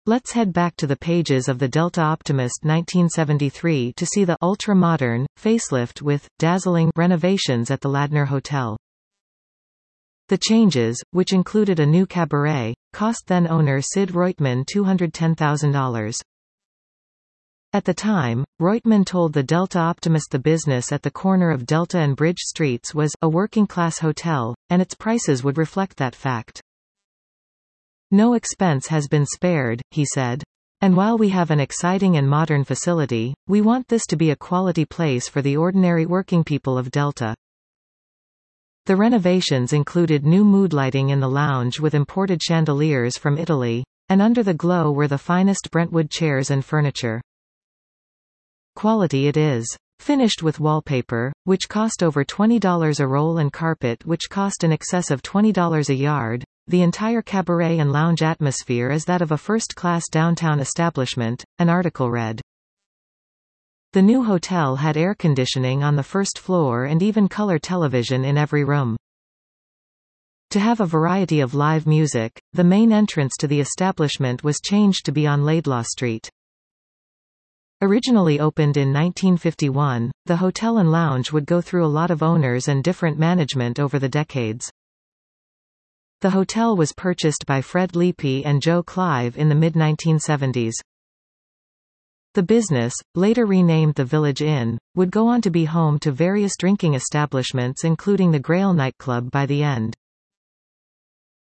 Let's head back to the pages of the Delta Optimist 1973 to see the ultra-modern, facelift with dazzling renovations at the Ladner Hotel. The changes, which included a new cabaret, cost then-owner Sid Reutemann $210,000. At the time, Reutemann told the Delta Optimist the business at the corner of Delta and Bridge Streets was a working-class hotel, and its prices would reflect that fact. No expense has been spared, he said. And while we have an exciting and modern facility, we want this to be a quality place for the ordinary working people of Delta. The renovations included new mood lighting in the lounge with imported chandeliers from Italy, and under the glow were the finest Brentwood chairs and furniture. Quality it is. Finished with wallpaper, which cost over $20 a roll, and carpet which cost in excess of $20 a yard, the entire cabaret and lounge atmosphere is that of a first-class downtown establishment, an article read. The new hotel had air conditioning on the first floor and even color television in every room. To have a variety of live music, the main entrance to the establishment was changed to be on Laidlaw Street. Originally opened in 1951, the hotel and lounge would go through a lot of owners and different management over the decades. The hotel was purchased by Fred Leapy and Joe Clive in the mid-1970s. The business, later renamed the Village Inn, would go on to be home to various drinking establishments including the Grail nightclub by the end.